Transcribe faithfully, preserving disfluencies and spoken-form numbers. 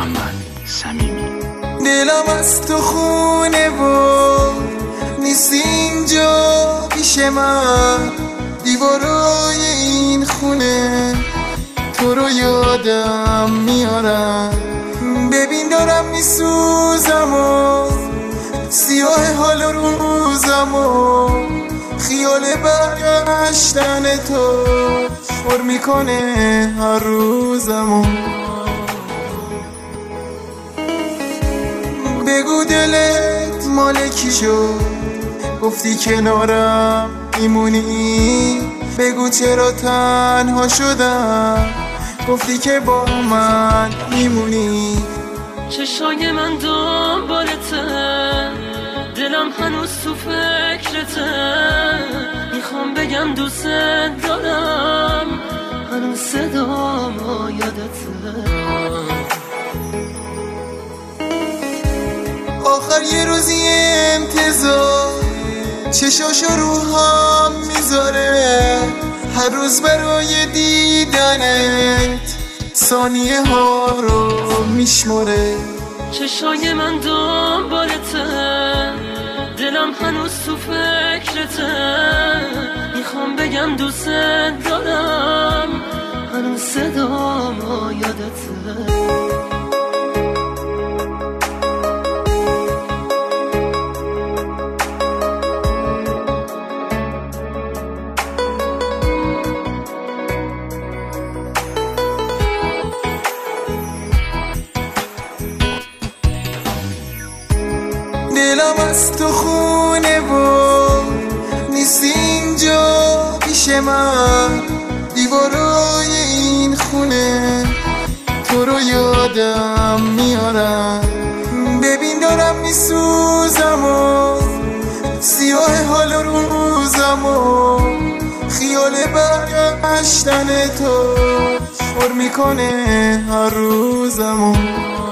محمد صمیمی. دلم از تو خونه و نیست اینجا پیش من، دیوارای این خونه تو رو یادم میارم. ببین دارم میسوزم و سیاه حال روزم و خیال برگشتن تو پر میکنه هر روزم. بگو دلت مال کی شد، گفتی کنارم میمونی. بگو چرا تنها شدم، گفتی که با من میمونی. چشای من دنبالته، دلم هنوز تو فکرته. میخوام بگم دوست دارم، هنوز صدام یادته. آخر یه روزی انتظار چشاشو رو هم میذاره، هر روز برای دیدنت ثانیه ها رو میشماره. چشای من دنبالته، دلم هنوز تو فکرته. میخوام بگم دوست دارم، هنوز صدام یادته. دلم از تو خونه و نیست اینجا پیش من، دیوارای این خونه تو رو یادم میارم. ببین دارم میسوزم و سیاه حال روزم و خیال برگشتن تو پر میکنه هر روزم.